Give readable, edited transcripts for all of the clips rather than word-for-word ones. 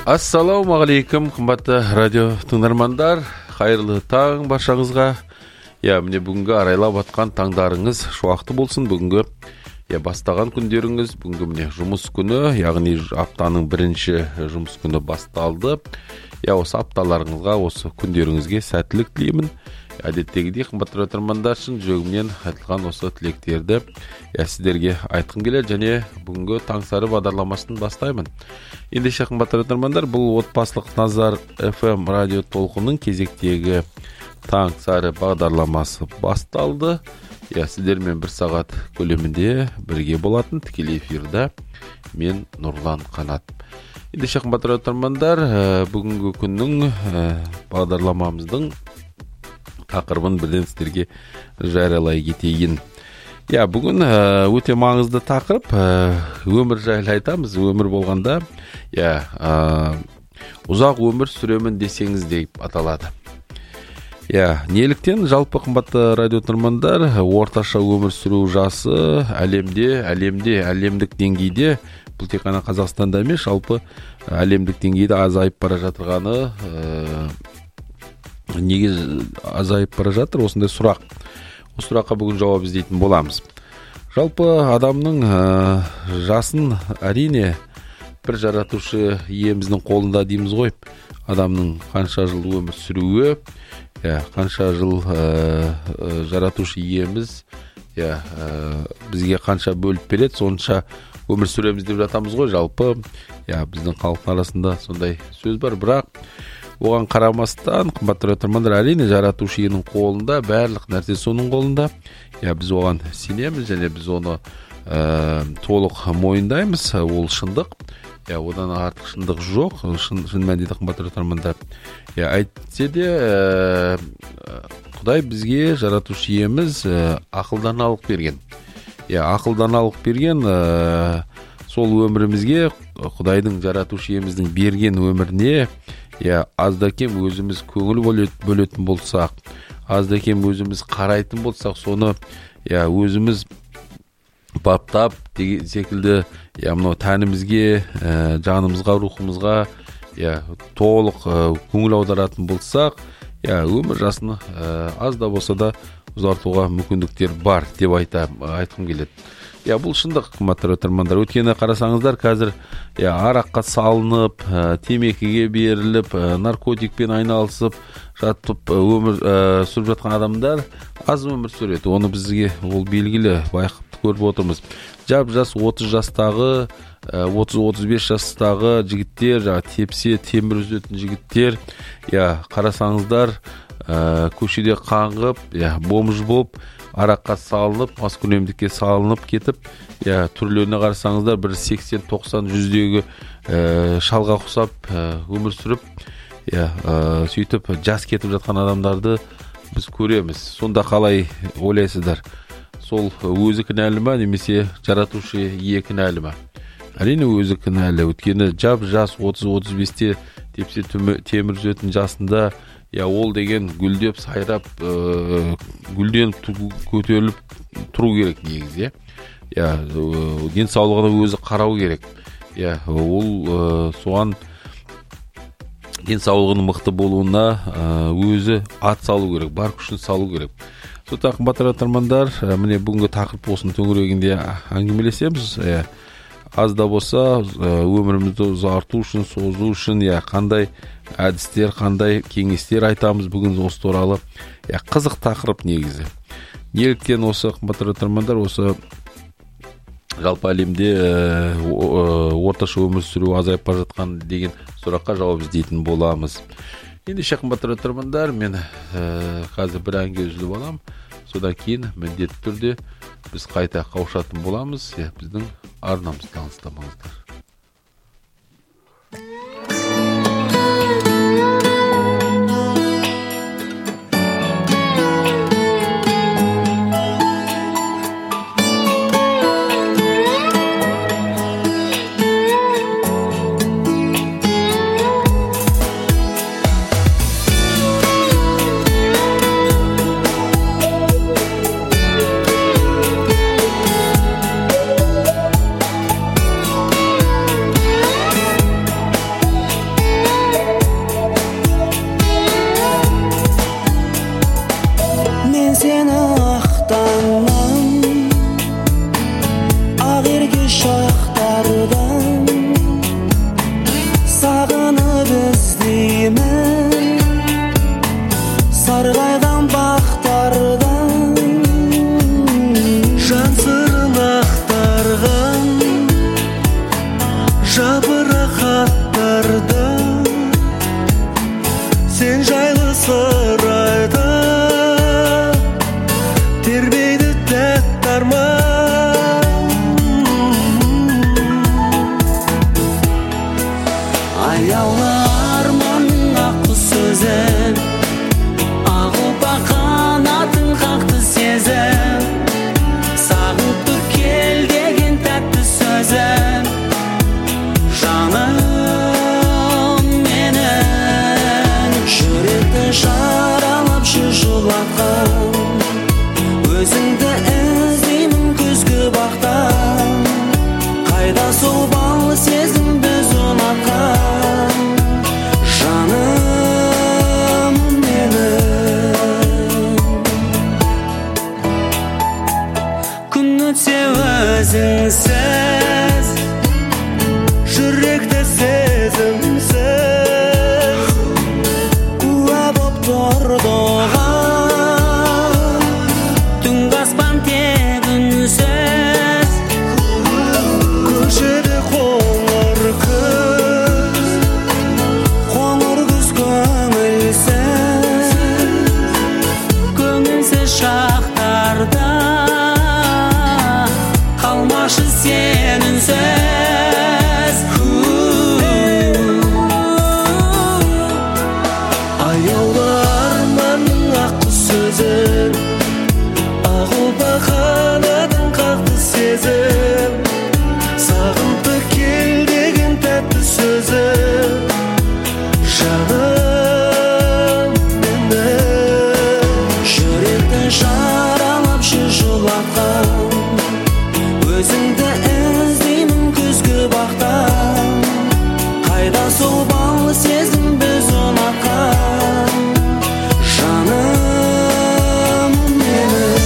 Ассалаумағалейкум, қымбатты радио тыңдармандар, қайырлы таң баршаңызға. Міне бүгінгі арайлап атқан таңдарыңыз шуақты болсын. Бүгінгі бастаған күндеріңіз, бүгінгі міне жұмыс күні, яғни аптаның бірінші жұмыс күні басталды. Осы апталарыңызға, осы күндеріңізге сәттілік тілеймін. Әдеттегідей қымбатты радио тыңдармандар үшін жүрегімнен айтылған осы тілектерді сіздерге айтқым келеді және бүгінгі таңсары бағдарламасын бастаймын. Ендеше қымбатты радио тыңдармандар, бұл отбасылық Назар FM радио толқынының кезектегі таңсары бағдарламасы басталды. Сіздермен бір сағат көлемінде бірге болатын тікелей эфирде мен Нұрлан Қанат. Ендеше қымбатты радио тыңдармандар, бүгінгі күннің бағдарламамыздың тақырыбын бірден сіздерге жариялай кетейін. Бүгін өте маңызды тақырып, өмір жайлы айтамыз. Өмір болғанда, ұзақ өмір сүремін десеңіз деп аталады. Неліктен жалпы қымбатты радио тыңдармандар, орташа өмір сүру жасы әлемдік деңгейде, бұл тек қана Қазақстанда емес, жалпы әлемдік деңгейде азайып бара жатырғаны неге азайып бара жатыр, осындай сұрақ. Осы сұраққа бүгін жауап іздейтін боламыз. Жалпы адамның жасын әрине бір жаратушы иеміздің қолында дейміз ғой. Адамның қанша жыл өмір сүруі, қанша жыл жаратушы иеміз бізге қанша бөліп береді, сонша өмір сүреміз деп жатамыз ғой. Жалпы біздің халықтың арасында сондай сөз бар, бірақ оған қарамастан, қымбатты радио тыңдармандар, әрине жаратушы иенің қолында, барлық нәрсе соның қолында. Біз оған сенеміз және біз оны толық мойындаймыз. Ол шындық. Одан артық шындық жоқ. Шын мәнінде қымбатты радио тыңдармандар. Әйтсе де Құдай бізге жаратушы иеміз ақылданалық берген. Ақылданалық берген сол өмірімізге, Құдайдың жаратушы иеміздің берген өміріне азда кем өзіміз көңіл бөлетін болсақ, азда кем өзіміз қарайтын болсақ, соны өзіміз баптап деген секілді мынау тәнімізге, жанымызға, рухымызға толық көңіл аударатын болсақ, өмір жасын аз да болса да ұзартуға мүмкіндіктер бар деп айтқым келеді. Бұл шындық, қымбатты радио тыңдармандар. Өткені қарасаңыздар, қазір араққа салынып, темекіге беріліп, наркотикпен айналысып жатып өмір сүріп жатқан адамдар аз өмір сүреді. Оны бізге ол белгілі, байқап көріп отырмыз. Жас 30 жастағы, 30-35 жастағы жігіттер, тепсе темір үзетін жігіттер, қарасаңыздар, көшеде қаңғып, бомж болып, араққа салынып, маскүнемдікке салынып кетіп, түрлеріне қарасаңыздар, бір 80-90-100-дегі шалға құсап өмір сүріп, сөйтіп жас кетіп жатқан адамдарды біз көреміз. Сонда қалай ойлайсыздар? Сол өзі кінәлі ма, немесе жаратушы ие кінәлі ма? Әрине өзі кінәлі. Өткені жас 30-35-те тепсе темір үзетін жасында, ол деген гүлдеп, сайрап, гүлден көтеріліп тұру керек негізі. Денсаулығына өзі қарау керек. Ол соған денсаулығының мықты болуына өзі ат салу керек, бар күшін салу керек. Сондықтан қымбатты радио тыңдармандар, міне бүгінгі тақырып осының төңірегінде әңгімелесеміз. Аз да болса өмірімізді ұзарту үшін, созу үшін қандай әдістер, қандай кеңестер айтамыз бүгін осы туралы. Қызық тақырып негізі. Неліктен осы қымбатты радио тыңдармандар, осы жалпы әлемде орташа өмір сүру азайып бара жатқан деген сұраққа жауап іздейтін боламыз. Ендеше қымбатты радио тыңдармандар, мен қазір бір әнге үзіліп аламын. Содан кейін міндетті түрде біз қайта қауышатын боламыз. Біздің арнамызды алыстамаңыздар. бақтардан сағынып іздеймін, сарғайған бақтардан жан сырын ақтарған жапырақ аттардан сен жайлы сыр айтып тербейді тәтті арман. Аяулы арманның аққу сөзін, ағылпа қанатын қақты сезім, сағынтып кел деген тәтті сөзім, жаным менің жүректі жаралап шұжылатқан, өзіңді іздеймін күзгі бақтан, қайда сол бал сезім біз ұнатқан, жаным менің. Күн өтсе өзіңсіз, жүректі сезімсіз, куә боп тұрды оған түнгі аспан тек үнсіз, көшеді қоңыр күз көңілсіз шақтарда қалмашы сен үнсіз. Аяулы арманның аққу сөзін, ағылпа қанатын қақты сезім, сағынты кел деген тәтті сөзім, жаным менің жүректі жаралап шұжылатқан, өзіңді іздеймін күзгі бақтан, қайда сол бал сезім біз ұнатқан, жаным менің.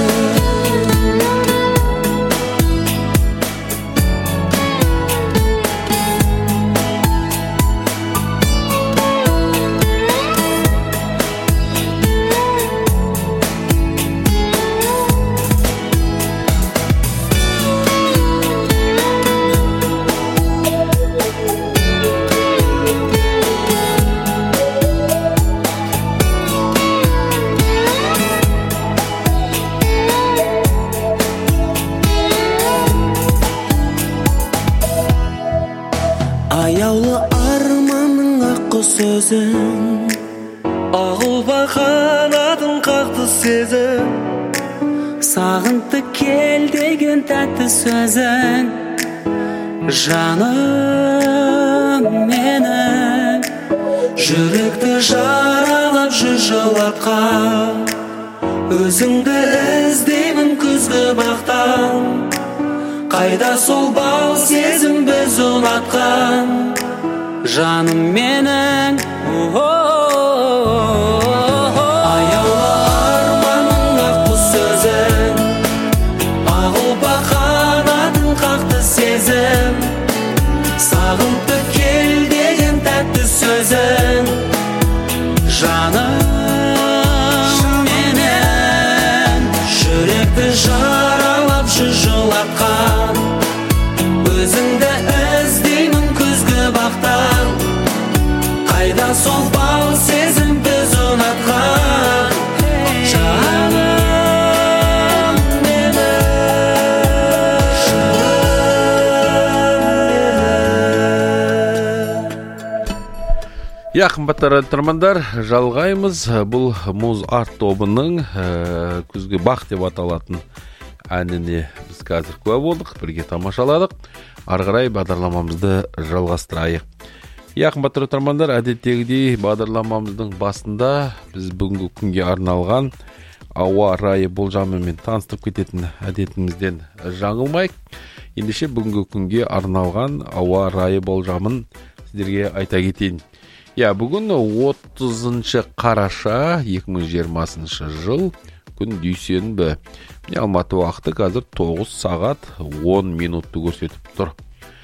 Аяулы арманның аққу сөзін, ағылпа қанатын қақты сезім, сағынты кел деген тәтті сөзін, жаным менің жүректі жаралап шұжылатқан, өзіңді іздеймін күзгі бақтан, қайда сол бал сезім біз ұнатқан, жаным менің. Аяулы арманның аққу сөзін, ағылпа қанатын қақты сезім, сағынты кел деген тәтті сөзін, жаным менің жүректі жаралап шұжылатқан, өзіңді іздеймін күзгі бақтан, қайда сол бал сезім біз ұнатқан, жаным менің. Қымбатты тыңдармандар, жалғаймыз. Бұл Муз Арт тобының күзгі бақ деп аталатын әніне біз қазір куә болдық, бірге тамашаладық. Ары қарай бағдарламамызды жалғастырайық. Қымбатты тыңдармандар, әдеттегідей бағдарламамыздың басында біз бүгінгі күнге арналған ауа райы болжамымен таныстырып кететін әдетімізден жаңылмайық. Ендеше бүгінгі күнге арналған ауа райы болжамын сіздерге айта кетейін. Бүгін 30 қараша 2020 жыл, күн дүйсенбі. Алматы уақыты қазір 9 сағат 10 минутты көрсетіп тұр.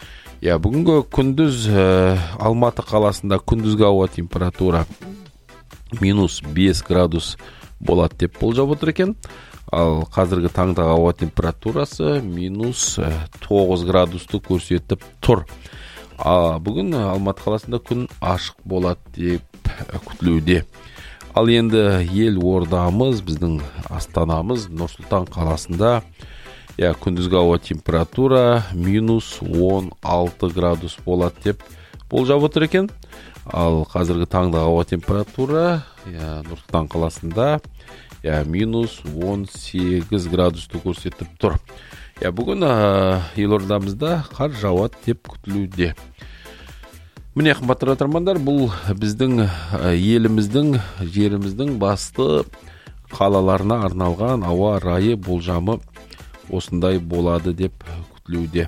Бүгінгі күндіз Алматы қаласында күндізгі ауа температура минус 5 градус болады деп болжап отыр екен. Ал қазіргі таңдағы ауа температурасы минус 9 градусты көрсетіп тұр. Бүгін Алматы қаласында күн ашық болады деп күтілуде. Ал енді ел ордамыз, біздің астанамыз Нұр-Сұлтан қаласында күндізгі ауа температура минус 16 градус болады деп болжап отыр екен. Ал қазіргі таңдағы ауа температура Нұр-Сұлтан қаласында минус 18 градусты көрсетіп тұр. Бүгін елордамызда қар жауады деп күтілуде. Міне, қымбатты тыңдармандар, бұл біздің еліміздің, жеріміздің басты қалаларына арналған ауа райы болжамы осындай болады деп күтілуде.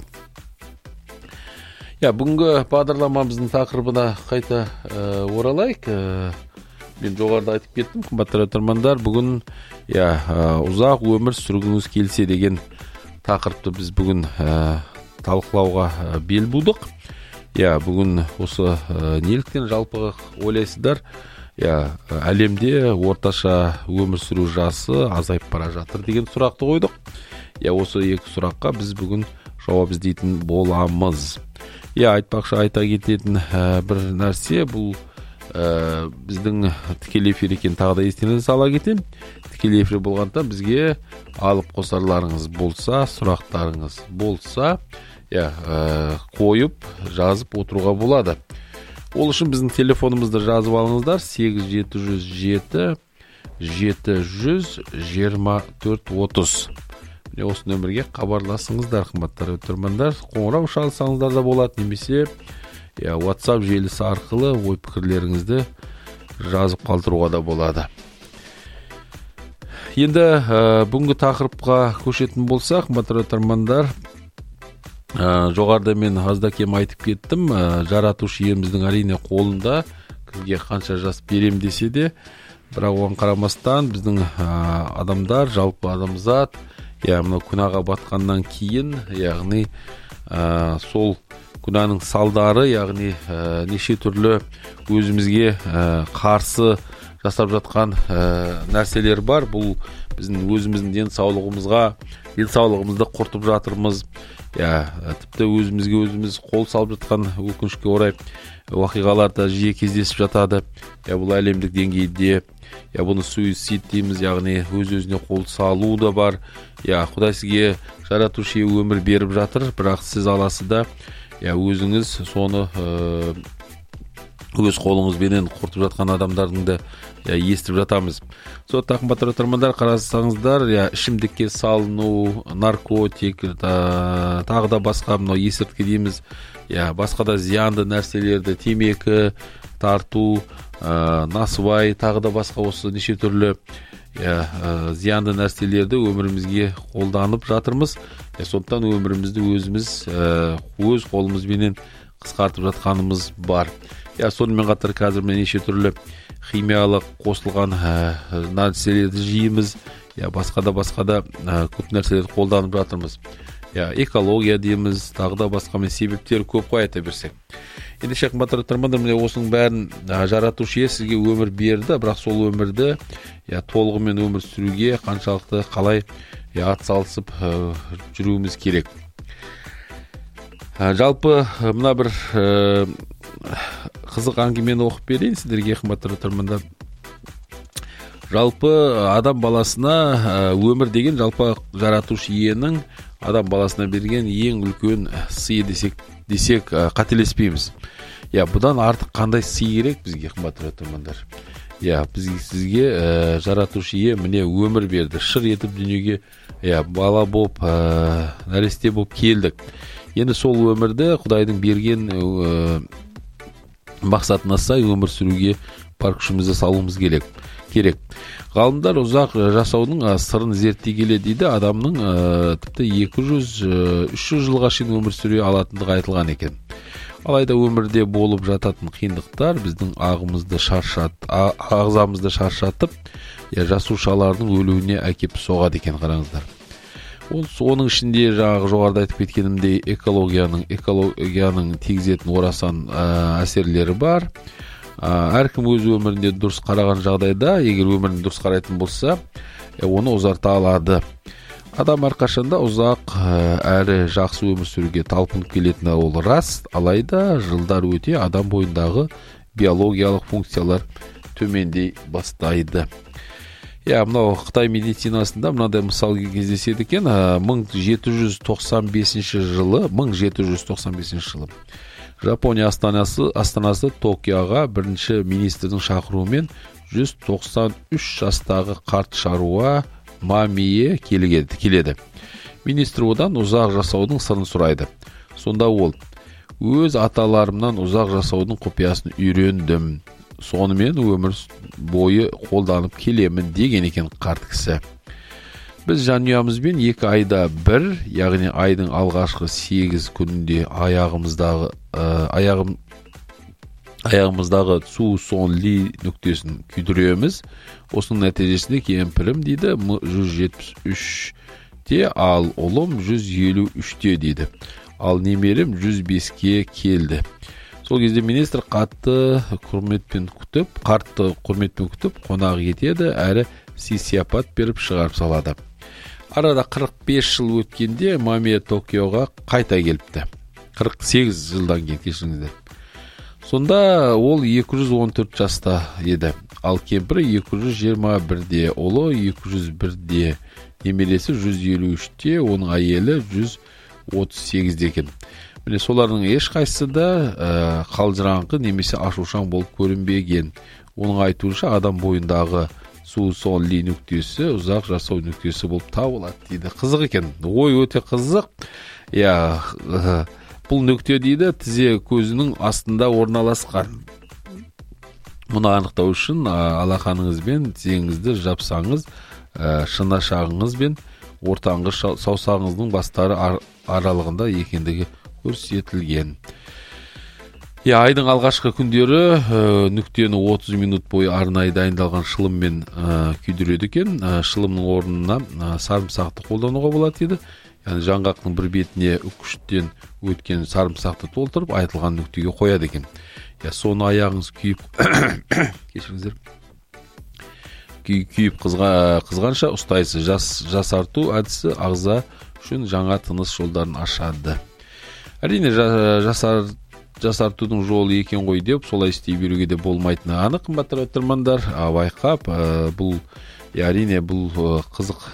Бүгінгі бағдарламамыздың тақырыбына қайта оралайық. Мен жоғарыда айтып кеттім, қымбатты тыңдармандар, бүгін ұзақ өмір сүргіңіз келсе деген тақырыпты біз бүгін талқылауға бел будық. Бүгін осы неліктен жалпы ойлайсыздар? Әлемде орташа өмір сүру жасы азайып бара жатыр деген сұрақты қойдық. Осы екі сұраққа біз бүгін жауап іздейтін боламыз. Айта кететін бір нәрсе, бұл біздің тікелей эфир екен, тағы да естеріңізге сала кетем. Тікелей эфир болғанда бізге алып қосарларыңыз болса, сұрақтарыңыз болса, қойып жазып отыруға болады. Ол үшін біздің телефонымызды жазып алыңыздар: 8707 700-24-30. Осы нөмірге хабарласыңыздар, қымбатты тыңдармандар. Қоңырау шалсаңыздар да болады, немесе WhatsApp желісі арқылы ой пікірлеріңізді жазып қалдыруға да болады. Енді бүгінгі тақырыпқа көшетін болсақ, қымбатты тыңдармандар, жоғарыда мен азда кем айтып кеттім. Жаратушы иеміздің әрине қолында, кімге қанша жас берем десе де, бірақ оған қарамастан біздің адамдар, жалпы адамзат, мына күнәға батқаннан кейін, яғни сол күнәнің салдары, яғни неше түрлі өзімізге қарсы жасап жатқан нәрселер бар. Бұл біздің өзіміздің денсаулығымызды құртып жатырмыз. Тіпті өзіміз қол салып жатқан, өкінішке орай, уақиғалар да жиі кездесіп жатады. Бұл әлемдік деңгейде, бұны суицид дейміз, яғни өз-өзіне қол салу да бар. Құдай сізге жаратушы өмір беріп жатыр, бірақ сіз аласы да өзіңіз соны өз қолыңызбенен құртып жатқан адамдардың да естіп жатамыз. Сондықтан, қымбатты тыңдармандар, қарасаңыздар, ішімдікке салыну, наркотик, тағы да басқа, мынау есірткі дейміз, басқа да зиянды нәрселерді, темекі тарту, насыбай, тағы да басқа осы неше түрлі зиянды нәрселерді өмірімізге қолданып жатырмыз. Сондықтан өмірімізді өзіміз өз қолымызбенен қысқартып жатқанымыз бар. Сонымен қатар қазір неше түрлі химиялық қосылған нәрселерді жейміз. Басқа да көп нәрселерді қолданып жатырмыз. Экология дейміз, тағы да басқа себептер көп қой, айта берсек. Ендеше, қымбатты тыңдармандар, осының бәрін жаратушы сізге өмір берді, бірақ сол өмірді толығымен өмір сүруге қаншалықты қалай атсалысып жүруіміз керек. Жалпы мына бір қызық әңгімені оқып берейін сіздерге, қымбатты тыңдармандар. Жалпы адам баласына өмір деген, жалпы жаратушы иенің адам баласына берген ең үлкен сый десек қателеспейміз. Бұдан артық қандай сый керек бізге, қымбатты тыңдармандар? Сізге жаратушы ие міне өмір берді, шыр етіп дүниеге бала болып, нәресте болып келдік. Енді сол өмірді Құдайдың берген мақсатына сай өмір сүруге бар күшімізді салуымыз керек. Ғалымдар ұзақ жасаудың сырын зерттей келе дейді, адамның тіпті 200-300 жылға шейін өмір сүре алатындығы айтылған екен. Алайда өмірде болып жататын қиындықтар біздің ағзамызды шаршатып, жасушалардың өлуіне әкеп соғады екен, қараңыздар. Оның ішінде жаңағы жоғарыда айтып кеткенімдей экологияның тигізетін орасан әсерлері бар. Әркім өз өмірінде дұрыс қараған жағдайда, егер өмірін дұрыс қарайтын болса, оны ұзарта алады. Адам әрқашанда ұзақ әрі жақсы өмір сүруге талпынып келетіні ол рас, алайда жылдар өте адам бойындағы биологиялық функциялар төмендей бастайды. Мынау Қытай медицинасында мынадай мысал кездеседі екен. 1795 жылы Жапония астанасы Токиоға бірінші министрдің шақыруымен 193 жастағы қарт шаруа Мамие келеді. Министр одан ұзақ жасаудың сырын сұрайды. Сонда ол: өз аталарымнан ұзақ жасаудың құпиясын үйрендім. Сонымен өмір бойы қолданып келемін деген екен қарт кісі. Біз жанұямызбен 2 айда бір, яғни айдың алғашқы 8 күнінде аяғымыздағы су-сон ли нүктесін күйдіреміз. Осының нәтижесінде кемпірім дейді 173-те, ал ұлым 153-те дейді. Ал немерем 105-ке келді. Сол кезде министр қартты құрметпен күтіп қонақ етеді, әрі сый-сияпат беріп шығарып салады. Арада 45 жыл өткенде Мамия Токиоға қайта келіпті. 48 жылдан кейін, кешіріңіздер. Сонда ол 214 жаста еді. Ал кемпірі 221-де, ұлы 201-де, немересі 153-те, оның әйелі 138-де екен. Міне солардың ешқайсысы да қалжыраңқы немесе ашушаң болып көрінбеген. Оның айтуынша адам бойындағы су-сон ли нүктесі ұзақ жасау нүктесі болып табылады дейді. Қызық екен. Ой, өте қызық. Бұл нүкте дейді тізе көзінің астында орналасқан. Мұны анықтау үшін алақаныңызбен тізеңізді жапсаңыз, шынашағыңыз бен ортаңғы саусағыңыздың бастары аралығында екендігі көрсетілген. Айдың алғашқы күндері нүктені 30 минут бойы арнайы дайындалған шылыммен күйдіреді екен. Шылымның орнына сарымсақты қолдануға болады дейді. Яғни жаңғақтың бір бетіне үкіштен өткен сарымсақты толтырып айтылған нүктеге қояды екен. Соны аяғыңыз күйіп қызғанша ұстайсыз. Жасарту әдісі ағза үшін жаңа тыныс жолдарын ашады. Әрине жасартудың жолы екен ғой деп солай істей беруге де болмайтыны анық, қымбатты тыңдармандар. Байқап, бұл әрине бұл қызық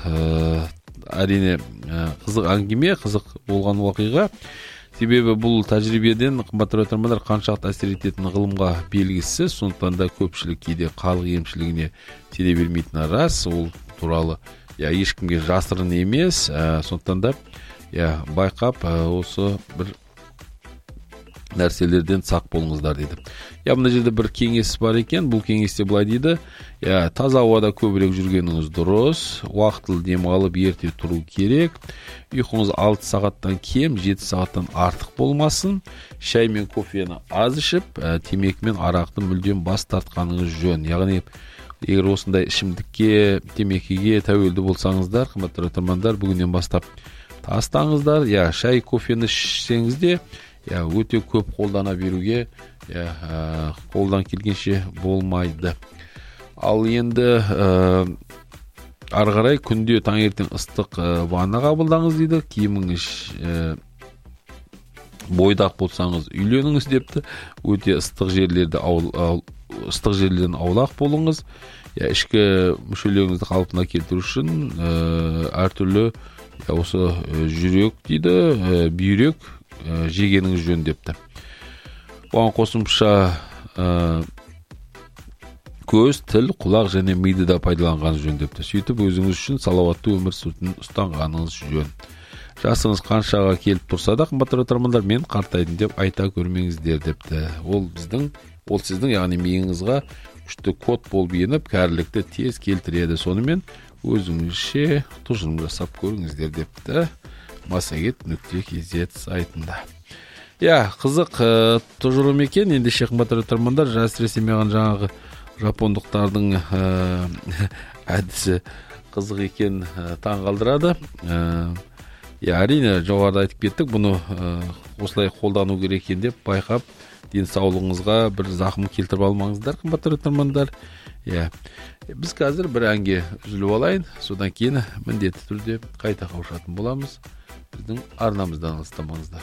әңгіме, қызық болған оқиға. Себебі бұл тәжірибеден, қымбатты тыңдармандар, қаншалықты әсер ететін ғылымға белгісіз, сондықтан да көпшілік кейде халық емшілігіне сене бермейтіні рас. Ол туралы ешкімге жасырын емес. Сондықтан да байқап осы бір нәрселерден сақ болыңыздар дейді. Мына жерде бір кеңес бар екен. Бұл кеңесте былай дейді: таза ауада көбірек жүргеніңіз дұрыс, уақытылы демалып ерте тұру керек, ұйқыңыз 6 сағаттан кем, 7 сағаттан артық болмасын, шай мен кофені аз ішіп, темекі мен арақты мүлдем бас тартқаныңыз жөн. Яғни егер осындай ішімдікке, темекіге тәуелді болсаңыздар, қымбатты тыңдармандар, бүгіннен бастап тастаңыздар. Шай, кофені ішсеңіз де өте көп қолдана беруге қолдан келгенше болмайды. Ал енді ары қарай күнде таңертең ыстық ванна қабылдаңыз дейді. Киіміңіз бойдақ болсаңыз үйленіңіз депті. Өте ыстық жерлерден аулақ болыңыз. Ішкі мүшелеріңізді қалпына келтіру үшін әртүрлі осы жүрек дейді, бүйрек жегеніңіз жөн депті. Оған қосымша көз, тіл, құлақ және миды да пайдаланғаныңыз жөн депті. Сөйтіп өзіңіз үшін салауатты өмір сүретін ұстанғаныңыз жөн. Жасыңыз қаншаға келіп тұрса да, қымбатты тыңдармандар, мен қартайдым деп айта көрмеңіздер депті. Ол сіздің яғни миыңызға күшті код болып еніп, кәрілікті тез келтіреді. Сонымен өзіңізше тұжырым жасап көріңіздер депті. Masaget.kz сайтында. Қызық тұжырым екен. Ендеше қымбатты тыңдармандар, әсіресе маған жаңағы жапондықтардың әдісі қызық екен, таң қалдырады. Әрине жоғарыда айтып кеттік, бұны осылай қолдану керек екен деп байқап, денсаулығыңызға бір зақым келтіріп алмаңыздар, қымбатты тыңдармандар. Біз қазір бір әнге үзіліп алайын, содан кейін міндетті түрде қайта қауышатын боламыз. Біздің арнамыздан алыстамаңыздар.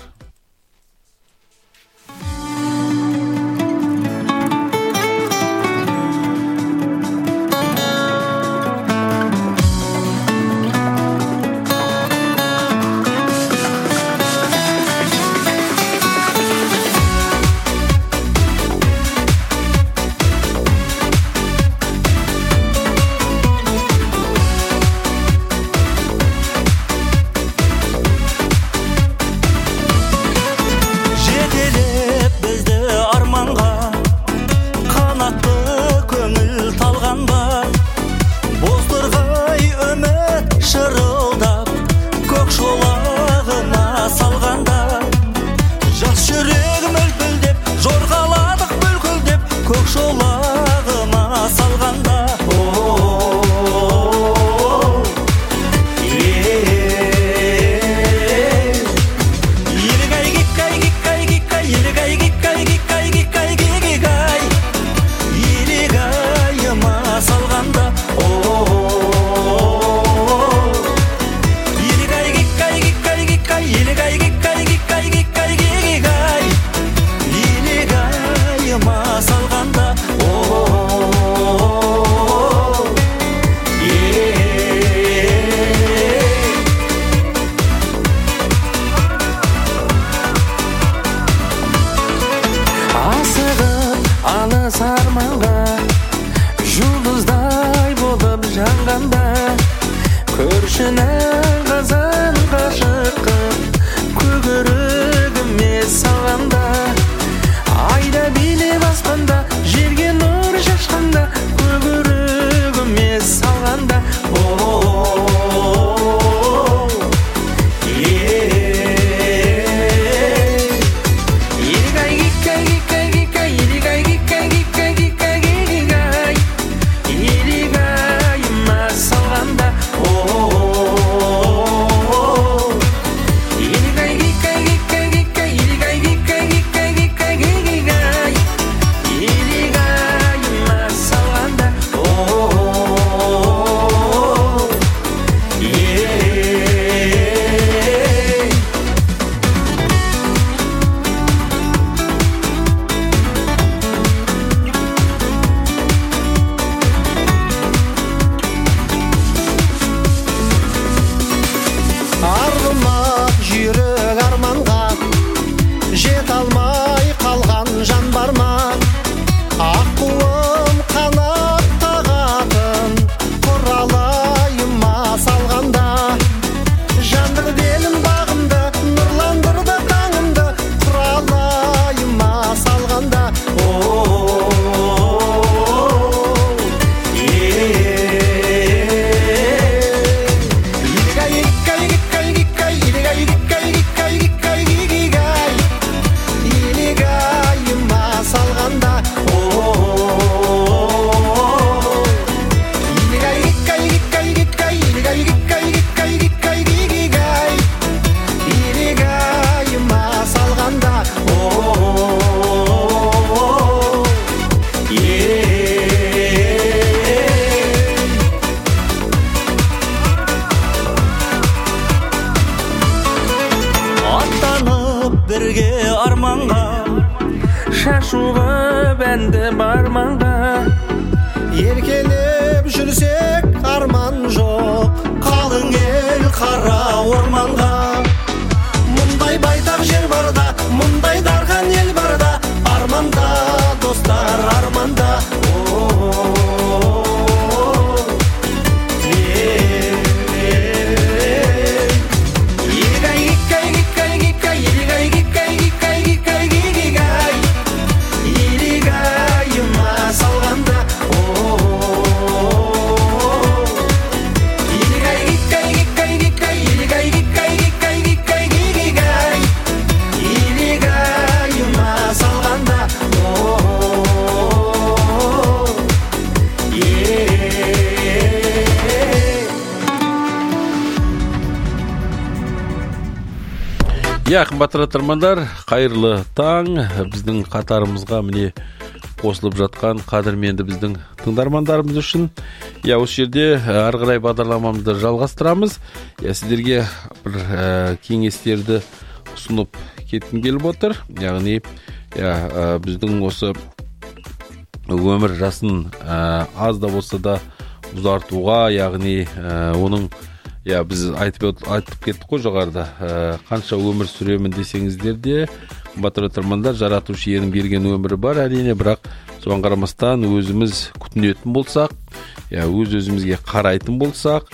Қымбатты тыңдармандар, қайырлы таң. Біздің қатарымызға міне қосылып жатқан қадірменді біздің тыңдармандарымыз үшін осы жерде ары қарай бағдарламамызды жалғастырамыз. Сіздерге бір кеңестерді ұсынып кеткім келіп отыр. Яғни біздің осы өмір жасын аз да болса да ұзартуға, яғни оның біз айтып кеттік қой жоғарыда, қанша өмір сүремін десеңіздер де, қымбатты тыңдармандар, жаратушы иенің берген өмірі бар әрине, бірақ соған қарамастан өзіміз күтінетін болсақ, өз-өзімізге қарайтын болсақ,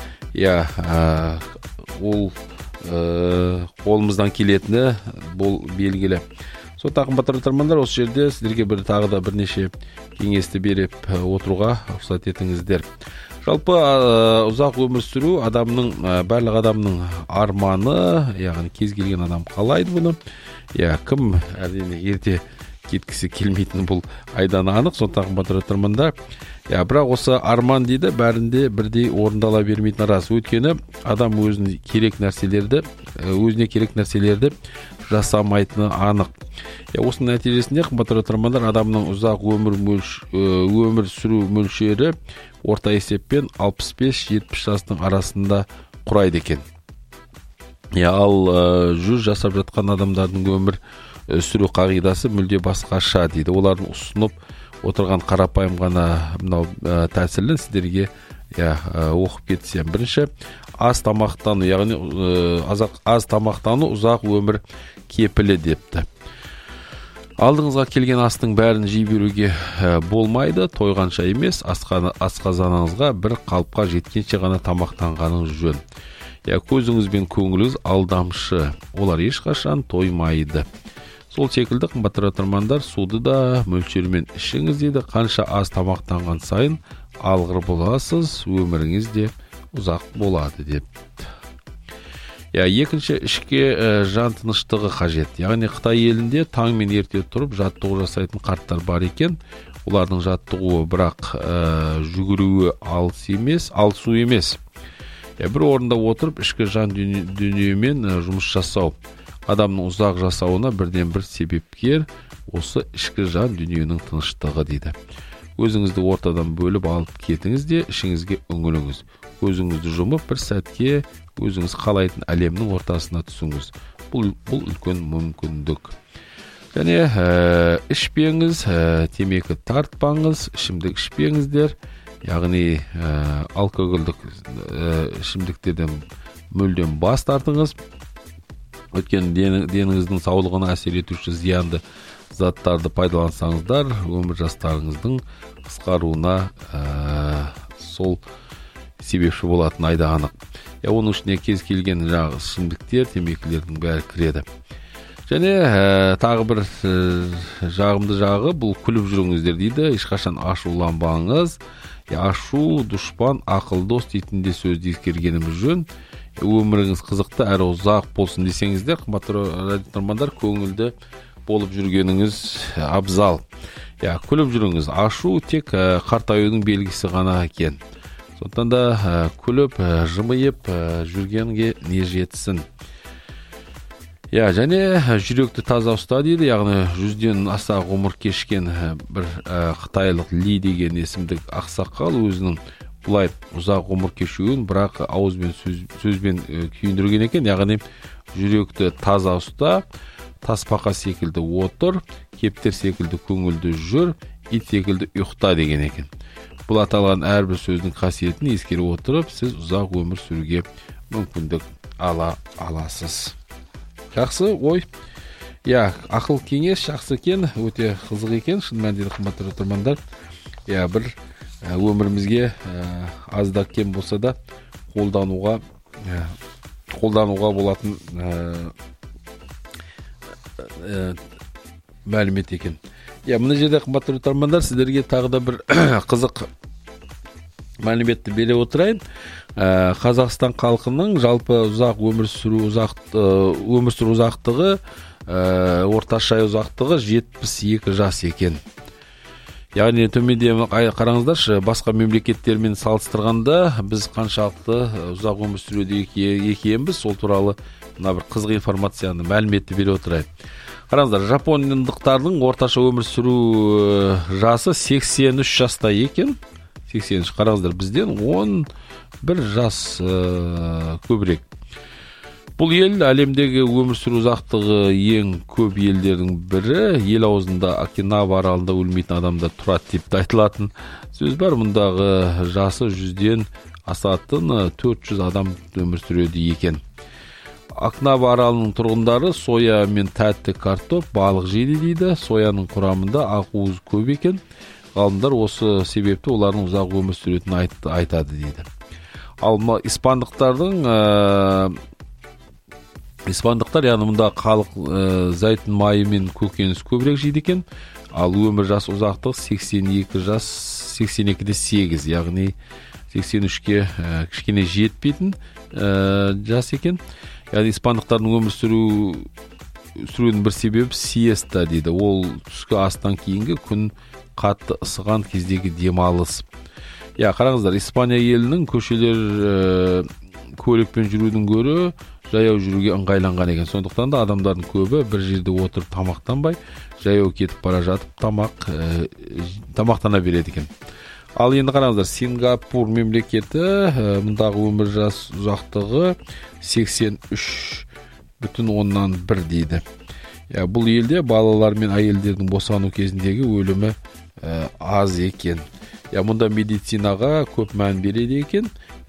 ол қолымыздан келетіні бұл белгілі. Сондықтан қымбатты тыңдармандар, осы жерде сіздерге тағы да бірнеше кеңесті беріп отыруға рұқсат етіңіздер. Жалпы ұзақ өмір сүру барлық адамның арманы, яғни кез келген адам қалайды бұны. Кім әрине ерте кеткісі келмейтін бұл айдан анық. Сондықтан қымбатты тыңдармандар, бірақ осы арман дейді бәрінде бірдей орындала бермейтін рас. Өйткені адам өзіне керек нәрселерді жасамайтыны анық. Осының нәтижесінде қымбатты тыңдармандар, адамның ұзақ өмір сүру мөлшері орта есеппен 65-70 жастың арасында құрайды екен. Ал 100 жасап жатқан адамдардың өмір сүру қағидасы мүлде басқаша дейді. Олардың ұсынып отырған қарапайым ғана мынау тәсілін сіздерге оқып кетсем. Бірінші, аз тамақтану, яғни аз тамақтану ұзақ өмір кепілі депті. Алдыңызға келген астың бәрін жей беруге болмайды, тойғанша емес, асқазаныңызға бір қалыпқа жеткенше ғана тамақтанғаныңыз жөн. Көзіңіз бен көңіліңіз алдамшы, олар ешқашан тоймайды. Сол секілді қымбатты тыңдармандар, суды да мөлшерімен ішіңіз дейді. Қанша аз тамақтанған сайын алғыр боласыз, өміріңіз де ұзақ болады деп. Екінші, ішке жан тыныштығы қажет. Яғни Қытай елінде таң мен ерте тұрып жаттығу жасайтын қарттар бар екен. Олардың жаттығуы бірақ жүгіруі алысу емес. Бір орында отырып ішкі жан дүниемен жұмыс жасау. Адамның ұзақ жасауына бірден бір себепкер осы ішкі жан дүниенің тыныштығы дейді. Өзіңізді ортадан бөліп алып кетіңіз де ішіңізге үңіліңіз. Көзіңізді жұмып бір сәтке өзіңіз қалайтын әлемнің ортасына түсіңіз. Бұл үлкен мүмкіндік. Және ішпеңіз, темекі тартпаңыз, ішімдік ішпеңіздер. Яғни алкогольдік ішімдіктерден мүлдем бас тартыңыз. Өйткені деніңіздің саулығына әсер етуші зиянды заттарды пайдалансаңыздар, өмір жастарыңыздың қысқаруына сол себепші болатын айда анық. Оның ішіне кез келген ішімдіктер, темекілердің бәрі кіреді. Және тағы бір жағымды жағы, бұл күліп жүріңіздер дейді. Ешқашан ашуланбаңыз. Ашу, дұшпан, ақыл дос дейтін де сөзді ескергеніміз жөн. Өміріңіз қызықты әрі ұзақ болсын десеңіздер, қымбатты тыңдармандар, көңілді болып жүргеніңіз абзал. Күліп жүріңіз. Ашу тек қартаюдың белгісі ғана екен. Сондықтан да күліп, жымиып жүргенге не жетсін. Және жүректі таза ұста дейді. Яғни 100-ден аса ғұмыр кешкен бір қытайлық Ли деген есімдік ақсақал өзінің бұлай ұзақ ғұмыр кешуін бірақ ауызбен сөзбен күйіндірген екен. Яғни жүректі таза ұста, таспақа секілді отыр, кептер секілді көңілді жүр, ит секілді ұйықта деген екен. Бұл аталған әрбір сөздің қасиетін ескере отырып, сіз ұзақ өмір сүруге мүмкіндік ала аласыз. Жақсы ой. Ақыл кеңес жақсы екен, өте қызық екен. Шын мәнінде қымбатты тыңдармандар, бір өмірімізге аз да кем болса да қолдануға болатын мәлімет екен. Мына жерде қымбатты тыңдармандар, сіздерге тағы да бір қызық мәліметті бере отырайын. Қазақстан халқының жалпы ұзақ өмір сүру ұзақтығы, орташа ұзақтығы 72 жас екен. Яғни төменде қараңыздаршы, басқа мемлекеттермен салыстырғанда біз қаншалықты ұзақ өмір сүруде екенбіз, сол туралы мына бір қызық информацияны мәліметті бере отырайын. Қараңыздар, жапондықтардың орташа өмір сүру жасы 83 жаста екен. 83. Қараңыздар, бізден 11 жас көбірек. Бұл ел әлемдегі өмір сүру ұзақтығы ең көп елдердің бірі. Ел аузында Окинава аралында өлмейтін адамдар тұрады деп айтылатын сөз бар. Мұндағы жасы 100-ден асатын 400 адам өмір сүреді екен. Окинава аралының тұрғындары соя мен тәтті картоп, балық жейді дейді. Сояның құрамында ақуыз көп екен. Ғалымдар осы себепті олардың ұзақ өмір сүретінін айтады дейді. Ал испандықтар, яғни мұнда халық зәйтүн майы мен көкөніс көбірек жейді екен. Ал өмір жас ұзақтығы 82-де 8, яғни 83-ке кішкене жетпейтін жас екен. Яғни испандықтардың өмір сүруінің бір себебі сиеста дейді. Ол түскі астан кейінгі күн қатты ысыған кездегі демалыс. Қараңыздар, Испания елінің көшелер көлікпен жүруден гөрі жаяу жүруге ыңғайланған екен. Сондықтан да адамдардың көбі бір жерде отырып тамақтанбай, жаяу кетіп бара жатып тамақтана береді екен. Ал енді қараңыздар, Сингапур мемлекеті, мұндағы өмір жас ұзақтығы 83,1 дейді. Бұл елде балалар мен әйелдердің босану кезіндегі өлімі аз екен. Мұнда медицинаға көп мән береді екен.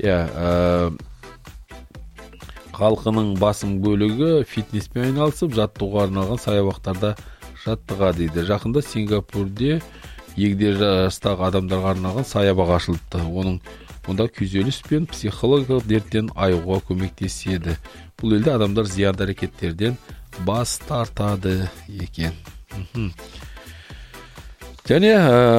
Халқының басым бөлігі фитнеспен айналысып, жаттығуға арналған саябақтарда жаттыға дейді. Жақында Сингапурде егде жастағы адамдарға арналған саябақ ашылыпты. Онда күйзеліс пен психологиялық дерттен айығуға көмектеседі. Бұл елде адамдар зиянды әрекеттерден бас тартады екен. Және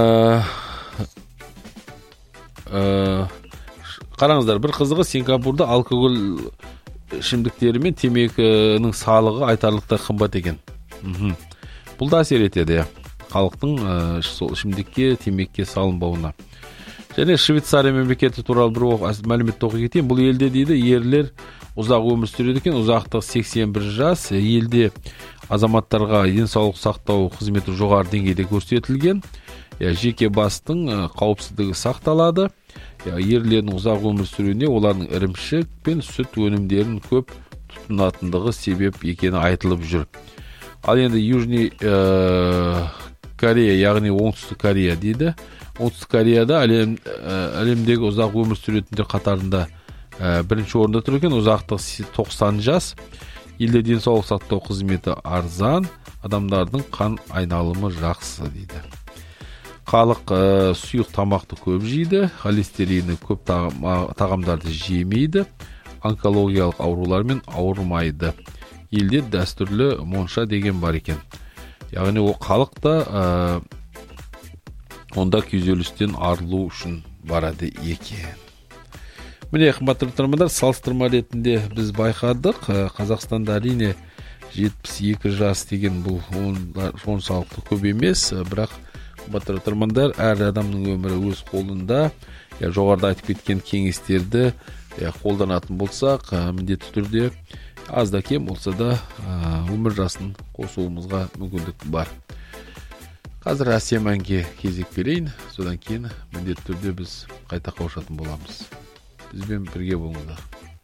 қараңыздар, бір қызығы, Сингапурда алкоголь ішімдіктері мен темекінің салығы айтарлықтай қымбат екен. Бұл да әсер етеді, халықтың ішімдікке, темекке салынбауына. Және Швейцария мемлекеті туралы бір мәліметті оқи кетейін. Бұл елде дейді, ерлер ұзақ өмір сүреді екен, ұзақтығы 81 жас. Елде азаматтарға денсаулық сақтау қызметі жоғары деңгейде көрсетілген. Жеке бастың қауіпсіздігі сақталады. Ерлердің ұзақ өмір сүруіне олардың ірімшік пен сүт өнімдерін көп тұтынатындығы себеп екені айтылып жүр. Ал енді Южный Корея, яғни Оңтүстік Корея дейді. Оңтүстік Кореяда әлемдегі ұзақ өмір сүретіндер қатарында бірінші орында тұр екен. Ұзақтығы 90 жас. Елде денсаулық сақтау қызметі арзан, адамдардың қан айналымы жақсы дейді. Халық сұйық тамақты көп жейді, холестерині көп тағамдарды жемейді, онкологиялық аурулармен ауырмайды. Елде дәстүрлі монша деген бар екен. Яғни ол халықта онда күйзелістен арылу үшін барады екен. Міне, қымбатты тыңдармандар, салыстырма ретінде біз байқадық. Қазақстанда әрине 72 жас деген бұл оншалықты көп емес, бірақ қымбатты тыңдармандар, әр адамның өмірі өз қолында. Жоғарыда айтып кеткен кеңестерді қолданатын болсақ, міндетті түрде аз да кем болса да өмір жасын қосуымызға мүмкіндік бар. Қазір әсем әнге кезек берейін, содан кейін міндетті түрде біз қайта қауышатын боламыз. Бізбен бірге болыңыздар.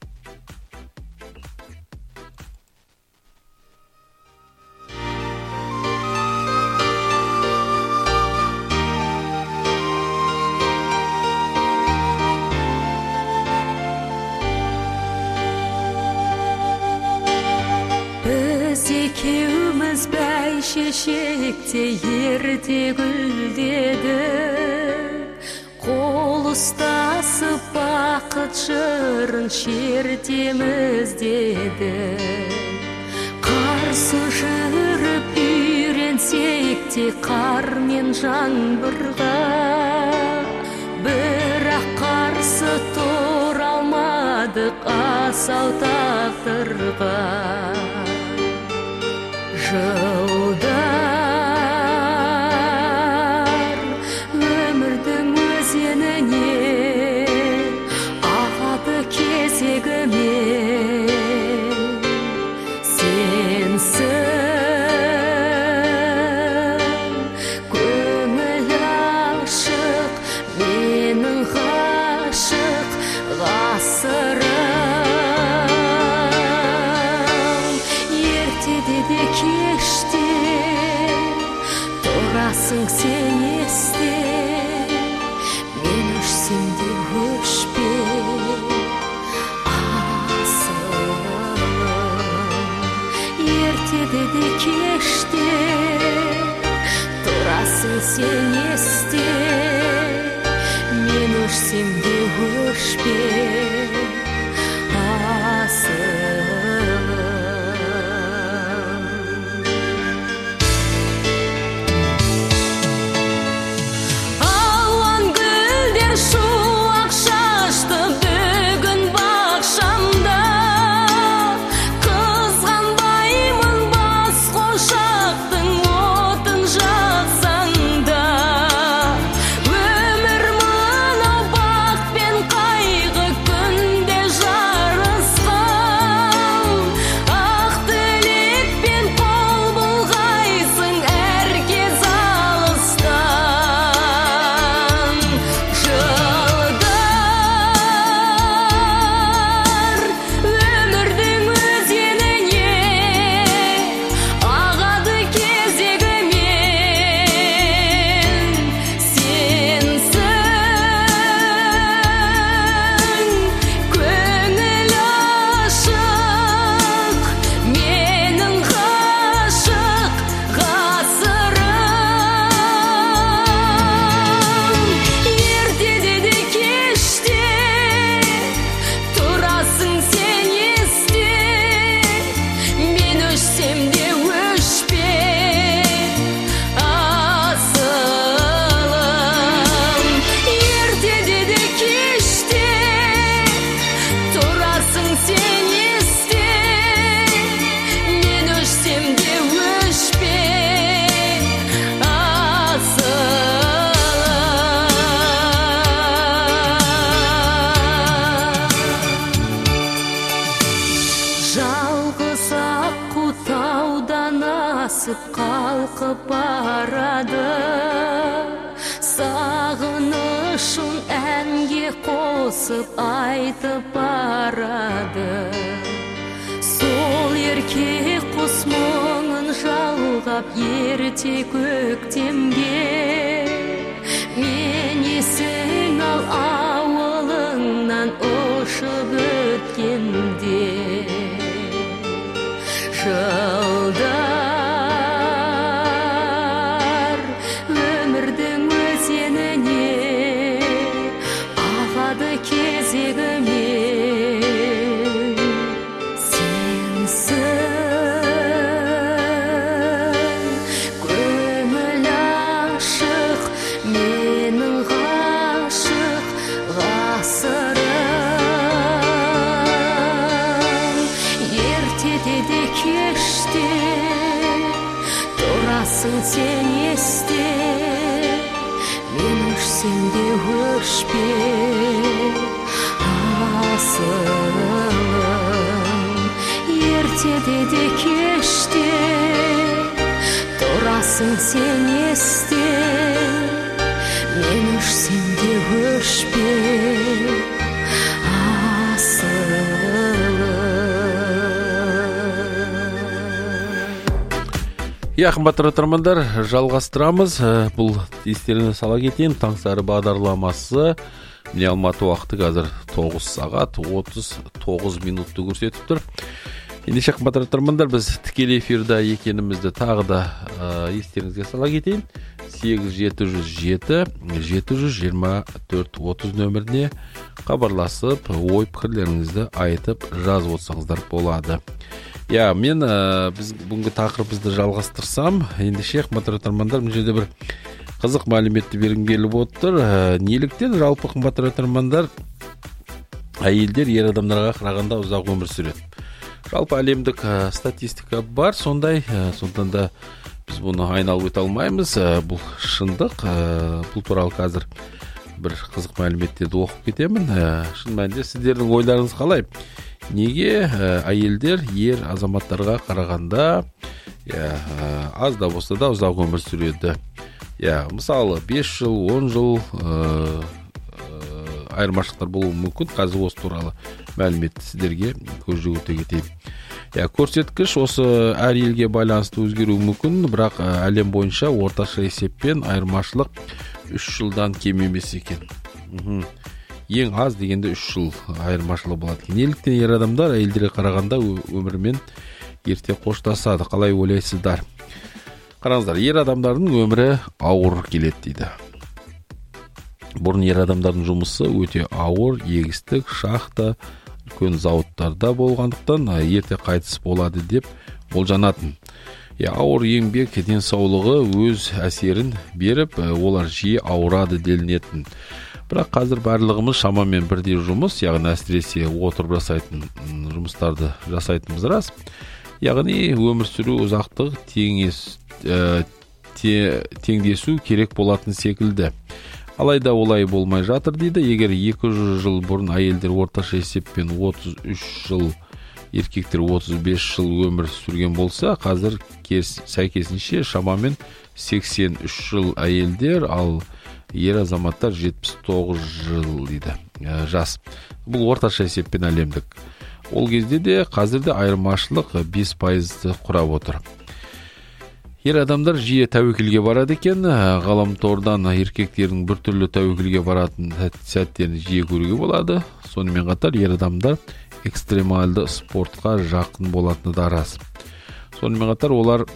Екеуміз бәйшешекте ерте гүлдедік, қол ұстасып бақыт жырын шертеміз дедік. Қарсы жүріп үйренсек те қар мен жаңбырға, бірақ қарсы тұра алмадық асау тағдырға. Жылдар өмірдің өзеніне ағады кезегімен, кеште тұрасың сен есте, мен өшсем де өшпе асылым. Ертеде де кеште тұрасың сен есте, мен өшсем де өшпе қалқып барады, сағынышын әнге қосып айтып барады. Сол ерке құс мұңын жалғап ерте көктемге, мен есің ал ауылыңнан ұшып өткенде. Жылдар өмірдің өзеніне ағады кезегімен, сенсің көңіл ашық менің ғашық ғасырым. Ертеде де кеште тұрасың сен есте, мен өшсем де өшпе асылым. Ертеде де кеште тұрасың сен есте, мен өшсем де өшпе Қымбатты тыңдармандар, жалғастырамыз. Бұл естеріңізге сала кетейін, Таңсары бағдарламасы міне Алматы уақыты қазір 9 сағат 39 минутты көрсетіп тұр. Ендеше қымбатты тыңдармандар, біз тікелей эфирде екенімізді тағы да естеріңізге сала кетейін. 8707-724-30 нөміріне хабарласып, ой пікірлеріңізді айтып жазып отырсаңыздар болады. Мен біз бүгінгі тақырыбымызды жалғастырсам, ендеше қымбатты тыңдармандар, бұл жерде бір қызық мәліметті бергім келіп отыр. Неліктен жалпы қымбатты тыңдармандар әйелдер ер адамдарға қарағанда ұзақ өмір сүреді? Жалпы әлемдік статистика бар, сондай, сондықтан да біз бұны айналып өте алмаймыз. Бұл шындық, бұл туралы қазір бір қызық мәліметтерді оқып кетемін. Шын мәнінде сіздердің ойларыңыз қалай? Неге әйелдер ер азаматтарға қарағанда аз да болса да ұзақ өмір сүреді? Мысалы 5 жыл, 10 жыл айырмашылықтар болуы мүмкін. Қазір осы туралы мәліметті сіздерге көз жүгірте кетейін. Көрсеткіш осы әр елге байланысты өзгеруі мүмкін, бірақ әлем бойынша орташа есеппен айырмашылық 3 жылдан кем емес екен. Ең аз дегенде 3 жыл айырмашылығы болады екен. Неліктен ер адамдар әйелдерге қарағанда өмірмен ерте қоштасады? Қалай ойлайсыздар? Қараңыздар, ер адамдардың өмірі ауыр келеді дейді. Бұрын ер адамдардың жұмысы өте ауыр, егістік, шахта, үлкен зауыттарда болғандықтан ерте қайтыс болады деп болжанатын. Ауыр еңбек денсаулығы өз әсерін беріп, олар жиі ауырады делінетін. Бірақ қазір барлығымыз шамамен бірдей жұмыс, яғни әсіресе отырып жасайтын жұмыстарды жасайтынымыз рас. Яғни өмір сүру ұзақтығы теңдесу керек болатын секілді. Алайда олай болмай жатыр дейді. Егер 200 жыл бұрын әйелдер орташа есеппен 33 жыл, еркектер 35 жыл өмір сүрген болса, қазір сәйкесінше шамамен 83 жыл әйелдер, ал ер азаматтар 79 жыл дейді. Жас. Бұл орташа есеппен әлемдік. Ол кезде де қазірде айырмашылық 5% құрап отыр. Ер адамдар жиі тәуекелге барады екен. Ғаламтордан еркектердің біртүрлі тәуекелге баратын сәттерін жиі көруге болады. Сонымен қатар ер адамдар экстремалды спортқа жақын болатыны да рас. Сонымен қатар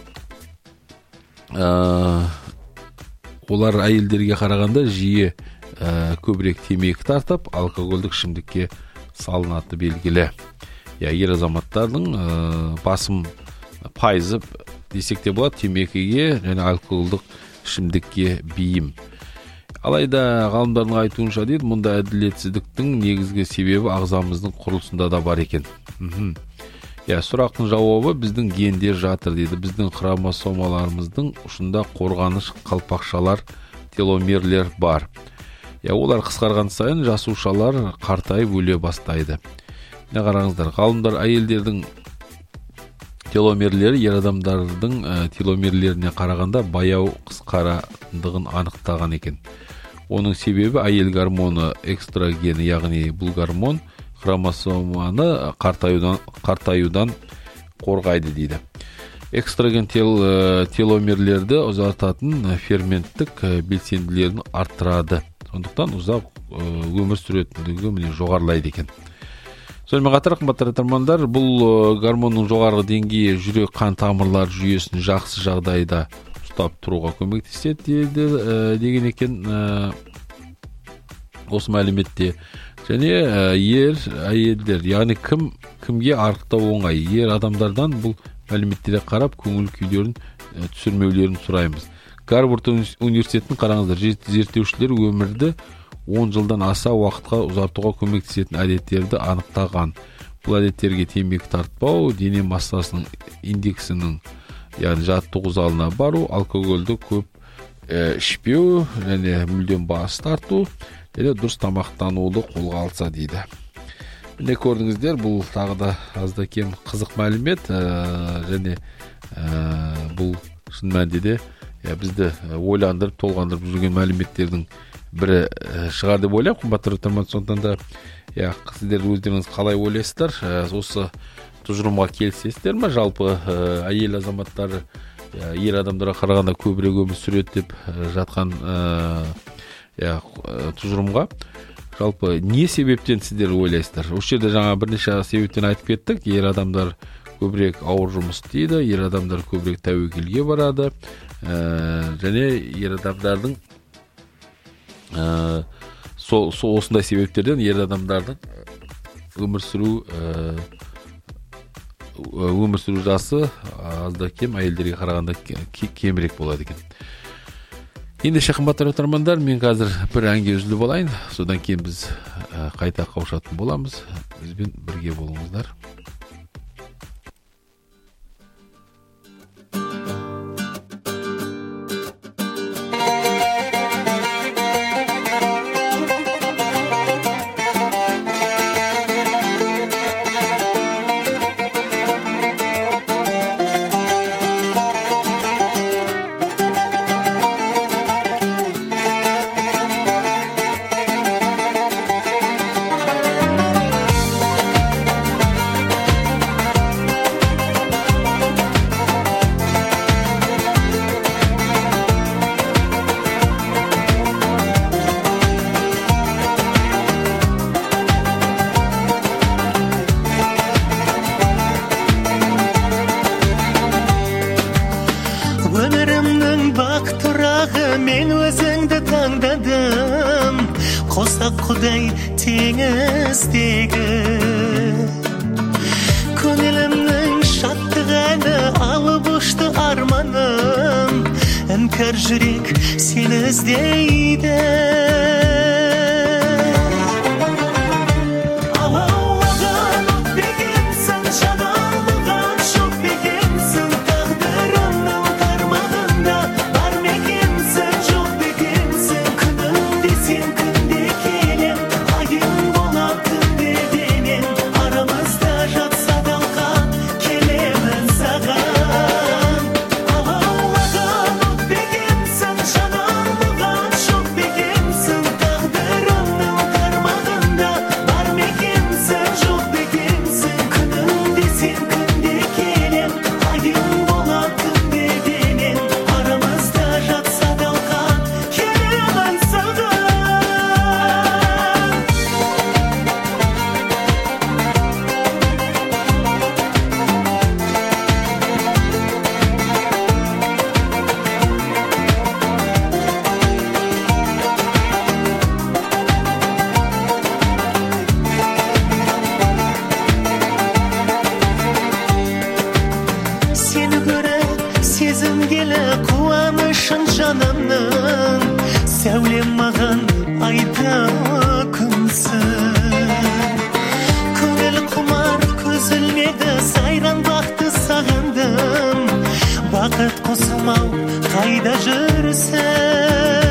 олар әйелдерге қарағанда жиі көбірек темекі тартып, алкогольдік ішімдікке салынаты белгілі. Ер азаматтардың басым пайызы десек те болады темекіге және алкогольдік ішімдікке бейім. Алайда ғалымдардың айтуынша дейді, мұнда әділетсіздіктің негізгі себебі ағзамыздың құрылысында да бар екен. Сұрақтың жауабы біздің гендер жатыр дейді. Біздің хромосомаларымыздың ұшында қорғаныш қалпақшалар, теломерлер бар. Олар қысқарған сайын жасушалар қартайып өле бастайды. Қараңыздар, ғалымдар әйелдердің теломерлері ер адамдардың теломерлеріне қарағанда баяу қысқаратындығын анықтаған екен. Оның себебі әйел гормоны экстрагені, яғни бұл гормон хромосоманы қартаюдан қорғайды дейді. Экстраген теломерлерді ұзартатын ферменттік белсенділерін арттырады. Сондықтан ұзақ өмір сүретіндігі жоғарылайды екен. Сонымен қатар, қымбатты тыңдармандар, бұл гормонның жоғарғы деңгейі жүрек қан тамырлар жүйесін жақсы жағдайда ұстап тұруға көмектеседі деген екен осы мәліметте. Және әйелдер, яғни кімге арықтау оңай? Ер адамдардан бұл мәліметтерге қарап көңіл күйлерін түсірмеулерін сұраймыз. Гарвард университетінің қараңыздар, зерттеушілер өмірді 10 жылдан аса уақытқа ұзартуға көмектесетін әдеттерді анықтаған. Бұл әдеттерге темекі тартпау, дене массасының индексінің, яғни жаттығу залына бару, алкогольді көп ішпеу, және мүлдем бас тарту, және дұрыс тамақтануды қолға алса дейді. Міне көрдіңіздер, бұл тағы да азда кем қызық мәлімет, және бұл шын мәнінде бізді ойландырып, толғандырып жүрген мәліметтердің бірі шығар деп ойлаймын. Қымбатты тыңдарман, сондықтан да сіздер өздеріңіз қалай ойлайсыздар? Осы тұжырымға келісесіздер ме? Жалпы әйел азаматтары ер адамдарға қарағанда көбірек өмір сүреді деп жатқан тұжырымға жалпы не себептен сіздер ойлайсыздар? Осы жерде жаңа бірнеше себептен айтып кеттік. Ер адамдар көбірек ауыр жұмыс істейді, ер адамдар көбірек тәуекелге барады, және ер адамдардың осындай себептерден ер адамдардың өмір сүру жасы азда кем әйелдерге қарағанда кемірек болады екен. Ендеше қымбатты тыңдармандар, мен қазір бір әнге үзіліп алайын, содан кейін біз қайта қауышатын боламыз. Бізбен бірге болыңыздар. мен өзіңді таңдадым, қоссақ құдай теңіздегі. Көңілімнің шаттық әні алып ұшты арманым, іңкәр жүрек сені іздейді. Сәулем маған айда күнсің, көңіл құмар көз ілмеді, сайран бақты сағындым, бақыт қосылмау қайда жүрсің?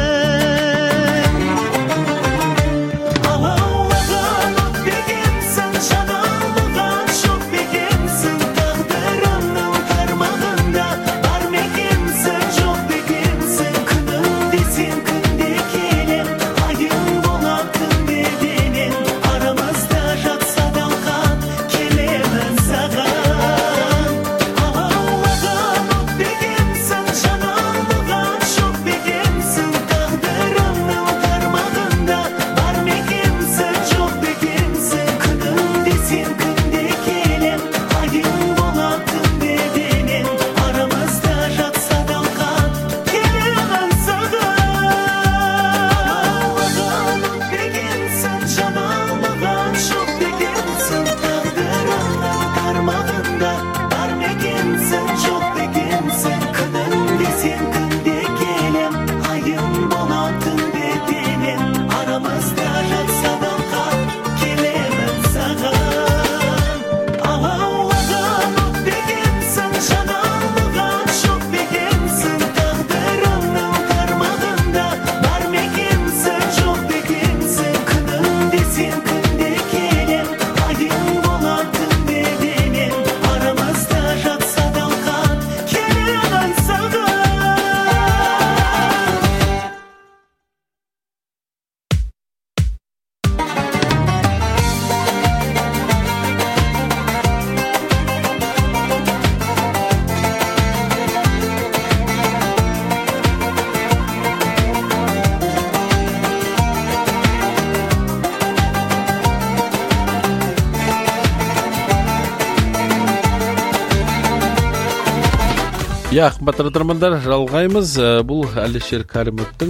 Қымбатты тыңдармандар, жалғаймыз. Бұл Әлішер Кәрімовтың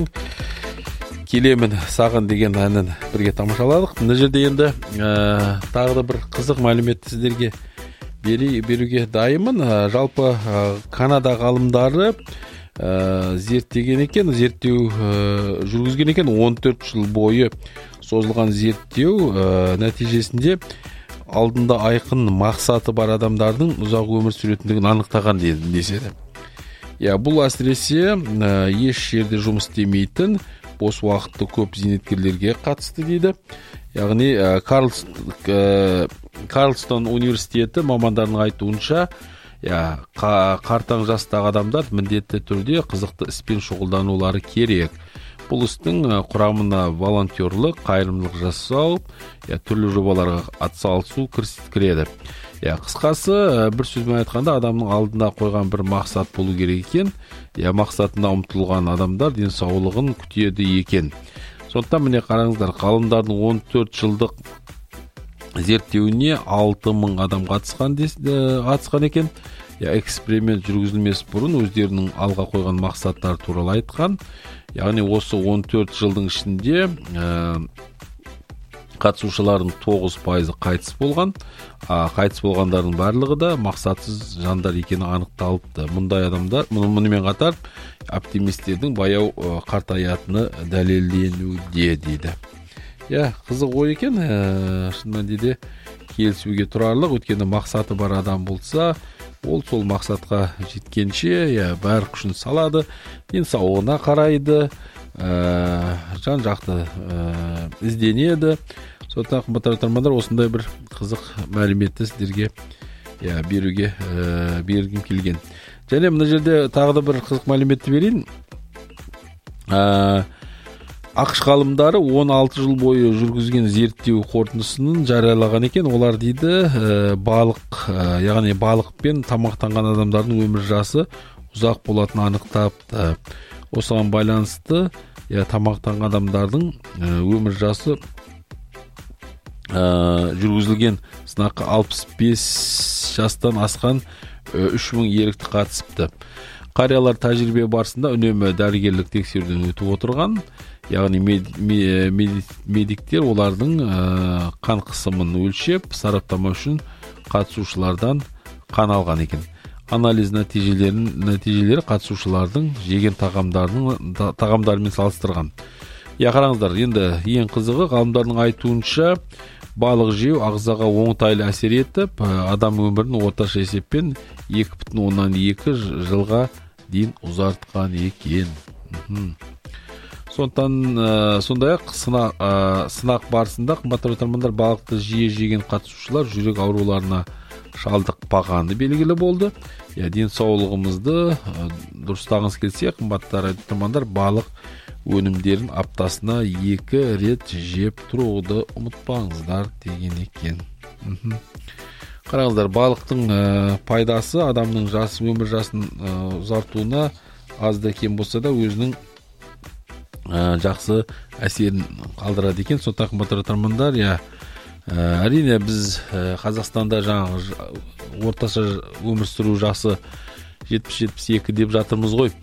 Келемін саған деген әнін бірге тамашаладық. Мына жерде енді тағы да бір қызық мәліметті сіздерге беруге дайынмын. Жалпы Канада ғалымдары зерттеген екен, зерттеу жүргізген екен. 14 жыл бойы созылған зерттеу нәтижесінде алдында айқын мақсаты бар адамдардың ұзақ өмір сүретіндігін анықтаған деседі. Бұл әсіресе еш жерде жұмыс істемейтін, бос уақытты көп зейнеткерлерге қатысты дейді. Яғни Карлстон университеті мамандарының айтуынша, қартаң жастағы адамдар міндетті түрде қызықты іспен шұғылданулары керек. Бұл істің құрамына волонтерлық, қайырымдылық жасау, түрлі жобаларға атсалысу кіреді. Қысқасы, бір сөзбен айтқанда, адамның алдында қойған бір мақсат болу керек екен. Мақсатына ұмтылған адамдар денсаулығын күтеді екен. Сондықтан міне қараңыздар, ғалымдардың 14 жылдық зерттеуіне 6000 адам қатысқан екен. эксперимент жүргүзүлмес мурун өздөрүнүн алга койгон максаттары тууралуу айткан. Яғни осы 14 жылдың ішінде қатысушылардың 9% қайтыс болған. Қайтыс болғандардың барлығы да мақсатсыз жандар екені анықталыпты. Мұндай адамдар, мұнымен қатар оптимистердің баяу қартаятыны дәлелденуде дейді. Қызық ой екен, шын мәнінде келісуге тұрарлық. Өйткені мақсаты бар адам болса, ол сол мақсатқа жеткенше бәрі күшін салады, денсаулығына қарайды, жан жақты ізденеді. Сондықтан қымбатты тыңдармандар, осындай бір қызық мәліметті сіздерге бергім келген. Және мына жерде тағы да бір қызық мәліметті берейін. ақш ғалымдары 16 жыл бойы жүргізген зерттеу қорытындысын жариялаған екен. Олар дейді, яғни балықпен тамақтанған адамдардың өмір жасы ұзақ болатынын анықтапты. Осыған байланысты тамақтанған адамдардың өмір жасы жүргізілген сынаққа 65 жастан асқан 3000 ерікті қатысыпты. Қариялар тәжірибе барысында үнемі дәрігерлік тексеруден өтіп отырған. Яғни медиктер олардың қан қысымын өлшеп, сараптама үшін қатысушылардан қан алған екен. Анализ нәтижелері қатысушылардың жеген тағамдарымен салыстырған. Қараңыздар, енді ең қызығы, ғалымдардың айтуынша балық жеу ағзаға оңтайлы әсер етіп, адам өмірін орташа есеппен 2,2 жылға дейін ұзартқан екен. Сондай-ақ сынақ барысында қымбатты тыңдармандар, балықты жиі жеген қатысушылар жүрек ауруларына шалдықпағаны белгілі болды. Денсаулығымызды дұрыстағыңыз келсе, қымбатты тыңдармандар, балық өнімдерін аптасына 2 рет жеп тұруды ұмытпаңыздар деген екен. Қараңыздар, балықтың пайдасы адамның өмір жасын ұзартуына аз да кем болса да өзінің жақсы әсерін қалдырады екен. Сондықтан қымбатты тыңдармандар, әрине біз Қазақстанда жаңағы орташа өмір сүру жасы 70-72 деп жатырмыз ғой.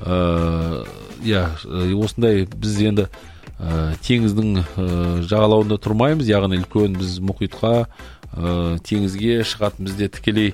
Осындай біз енді теңіздің жағалауында тұрмаймыз, яғни үлкен біз мұхитқа, теңізге шығатын бізде тікелей